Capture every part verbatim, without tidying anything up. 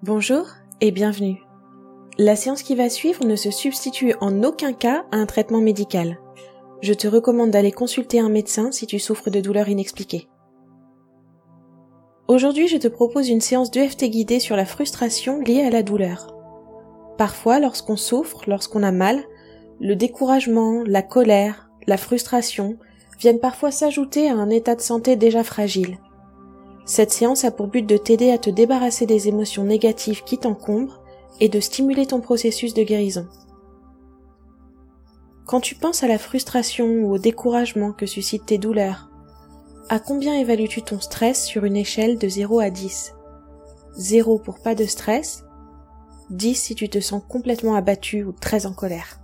Bonjour et bienvenue. La séance qui va suivre ne se substitue en aucun cas à un traitement médical. Je te recommande d'aller consulter un médecin si tu souffres de douleurs inexpliquées. Aujourd'hui, je te propose une séance d'E F T guidée sur la frustration liée à la douleur. Parfois, lorsqu'on souffre, lorsqu'on a mal, le découragement, la colère, la frustration viennent parfois s'ajouter à un état de santé déjà fragile. Cette séance a pour but de t'aider à te débarrasser des émotions négatives qui t'encombrent et de stimuler ton processus de guérison. Quand tu penses à la frustration ou au découragement que suscitent tes douleurs, à combien évalues-tu ton stress sur une échelle de zéro à dix? zéro pour pas de stress, dix si tu te sens complètement abattu ou très en colère.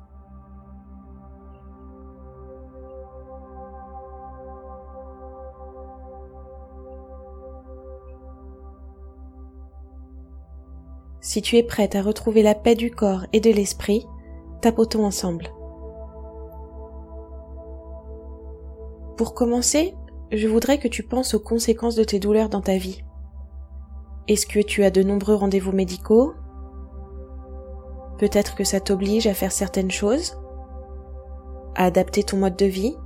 Si tu es prête à retrouver la paix du corps et de l'esprit, tapotons ensemble. Pour commencer, je voudrais que tu penses aux conséquences de tes douleurs dans ta vie. Est-ce que tu as de nombreux rendez-vous médicaux? Peut-être que ça t'oblige à faire certaines choses, à adapter ton mode de vie.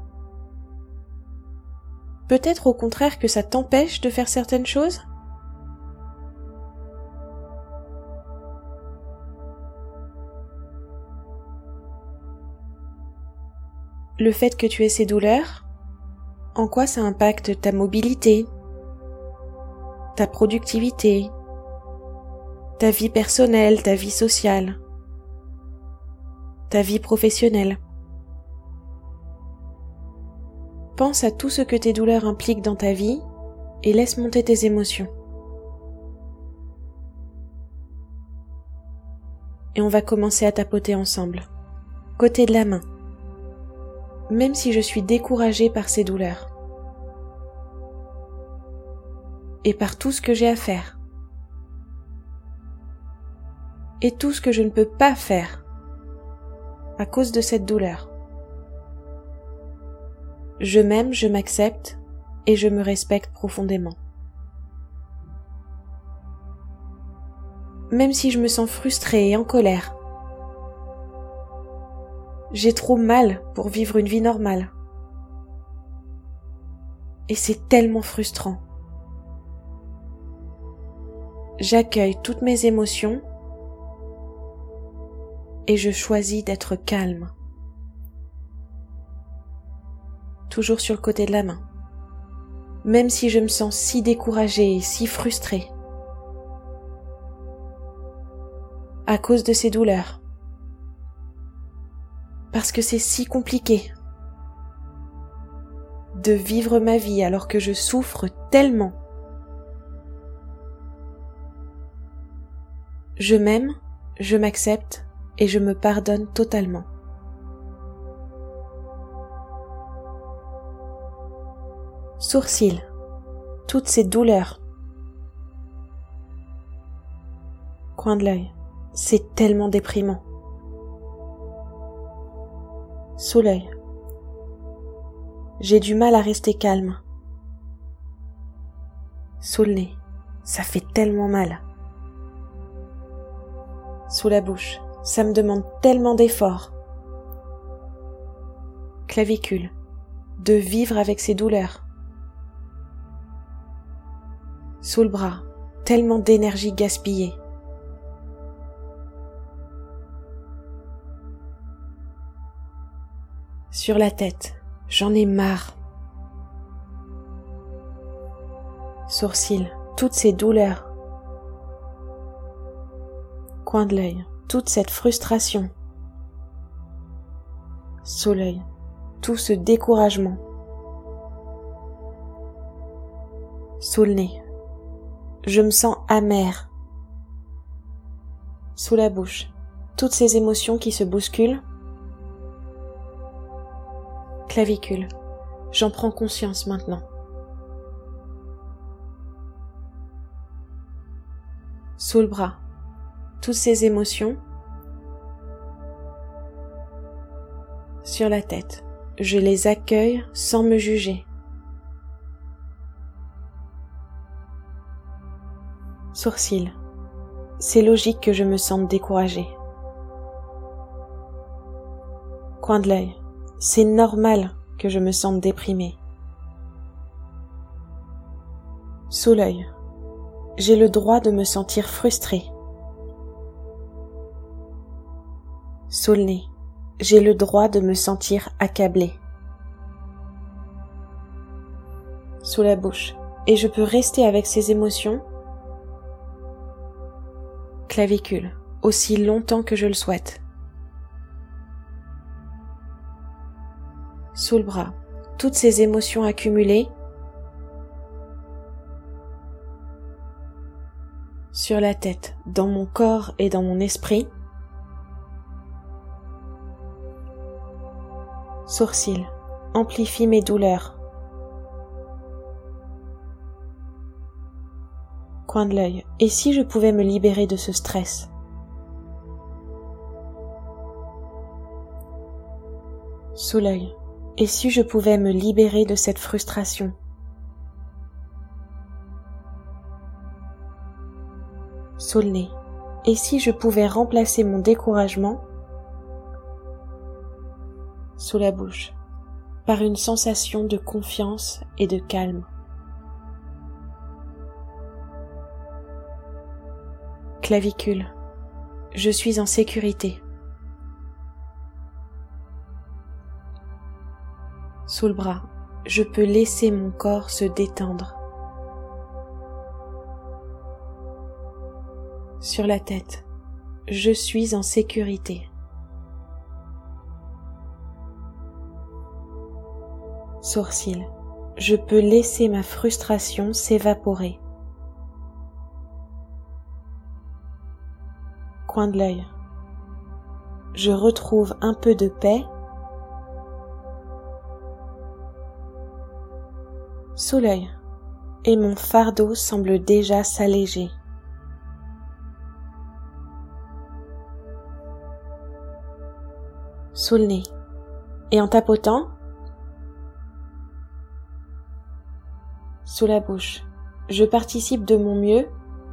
Peut-être au contraire que ça t'empêche de faire certaines choses. Le fait que tu aies ces douleurs, en quoi ça impacte ta mobilité, ta productivité, ta vie personnelle, ta vie sociale, ta vie professionnelle? Pense à tout ce que tes douleurs impliquent dans ta vie et laisse monter tes émotions. Et on va commencer à tapoter ensemble, côté de la main. Même si je suis découragée par ces douleurs et par tout ce que j'ai à faire et tout ce que je ne peux pas faire à cause de cette douleur. Je m'aime, je m'accepte et je me respecte profondément. Même si je me sens frustrée et en colère, j'ai trop mal pour vivre une vie normale. Et c'est tellement frustrant. J'accueille toutes mes émotions et je choisis d'être calme. Toujours sur le côté de la main. Même si je me sens si découragée et si frustrée à cause de ces douleurs. Parce que c'est si compliqué de vivre ma vie alors que je souffre tellement. Je m'aime, je m'accepte et je me pardonne totalement. Sourcils, toutes ces douleurs. Coin de l'œil, c'est tellement déprimant. Sous l'œil. J'ai du mal à rester calme. Sous le nez. Ça fait tellement mal. Sous la bouche. Ça me demande tellement d'efforts. Clavicule. De vivre avec ces douleurs. Sous le bras. Tellement d'énergie gaspillée. Sur la tête, j'en ai marre. Sourcils, toutes ces douleurs. Coin de l'œil, toute cette frustration. Sous l'œil, tout ce découragement. Sous le nez, je me sens amère. Sous la bouche, toutes ces émotions qui se bousculent. Clavicule. J'en prends conscience maintenant. Sous le bras. Toutes ces émotions. Sur la tête. Je les accueille sans me juger. Sourcils. c'est logique que je me sente découragée. Coin de l'œil, c'est normal que je me sente déprimée. Sous l'œil, j'ai le droit de me sentir frustrée. Sous le nez, j'ai le droit de me sentir accablée. Sous la bouche, et je peux rester avec ces émotions. Clavicule, aussi longtemps que je le souhaite. Sous le bras, toutes ces émotions accumulées. Sur la tête, dans mon corps et dans mon esprit. Sourcils, amplifie mes douleurs. Coin de l'œil, et si je pouvais me libérer de ce stress? Sous l'œil, et si je pouvais me libérer de cette frustration? Sous le nez, et si je pouvais remplacer mon découragement? Sous la bouche, par une sensation de confiance et de calme. Clavicule, je suis en sécurité. Sous le bras, je peux laisser mon corps se détendre. Sur la tête, je suis en sécurité. Sourcils, je peux laisser ma frustration s'évaporer. Coin de l'œil, je retrouve un peu de paix. Sous l'œil, et mon fardeau semble déjà s'alléger. Sous le nez, et en tapotant. Sous la bouche, je participe de mon mieux.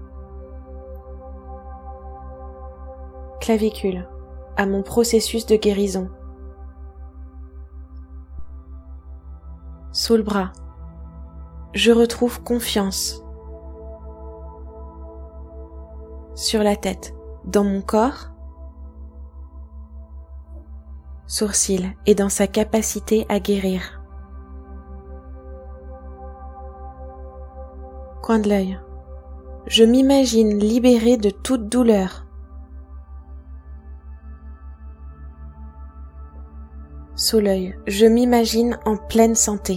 Clavicule, à mon processus de guérison. Sous le bras, je retrouve confiance. Sur la tête, dans mon corps. Sourcils, et dans sa capacité à guérir. Coin de l'œil, je m'imagine libérée de toute douleur. Sous l'œil, je m'imagine en pleine santé.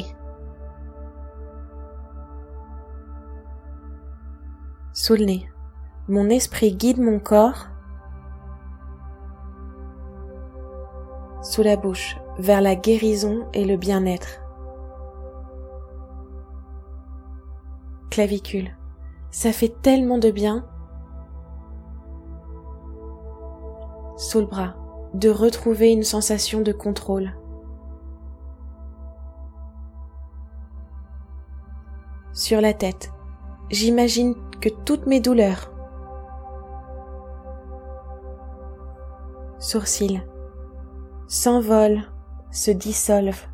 Sous le nez, mon esprit guide mon corps. Sous la bouche, vers la guérison et le bien-être. Clavicule, ça fait tellement de bien. Sous le bras, de retrouver une sensation de contrôle. Sur la tête, j'imagine que toutes mes douleurs. Sourcils, s'envolent, se dissolvent.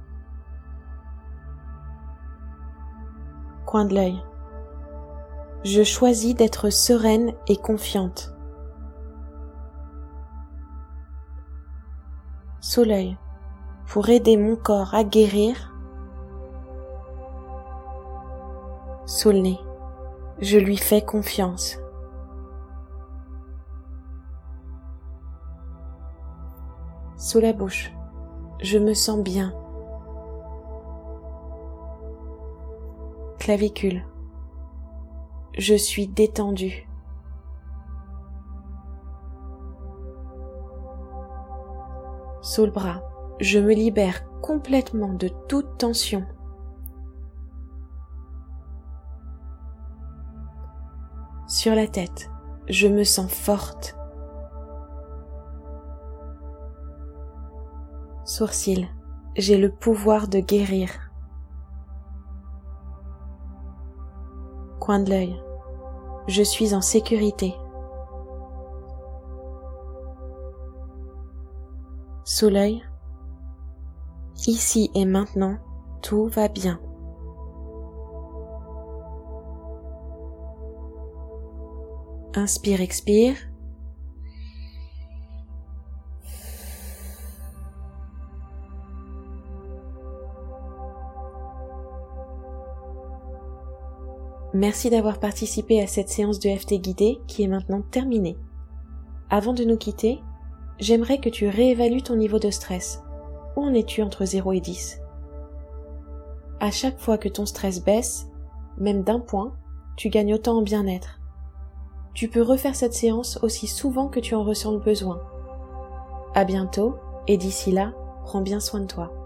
Coin de l'œil, je choisis d'être sereine et confiante. Sous l'œil, pour aider mon corps à guérir. Sous le nez, je lui fais confiance. Sous la bouche, je me sens bien. Clavicule, je suis détendue. Sous le bras, je me libère complètement de toute tension. Sur la tête, je me sens forte. Sourcils, j'ai le pouvoir de guérir. Coin de l'œil, je suis en sécurité. sous l'œil. Ici et maintenant, tout va bien. Inspire, expire. Merci d'avoir participé à cette séance de E F T guidée qui est maintenant terminée. Avant de nous quitter, j'aimerais que tu réévalues ton niveau de stress. Où en es-tu entre zéro et dix? À chaque fois que ton stress baisse, même d'un point, tu gagnes autant en bien-être. Tu peux refaire cette séance aussi souvent que tu en ressens le besoin. À bientôt, et d'ici là, prends bien soin de toi.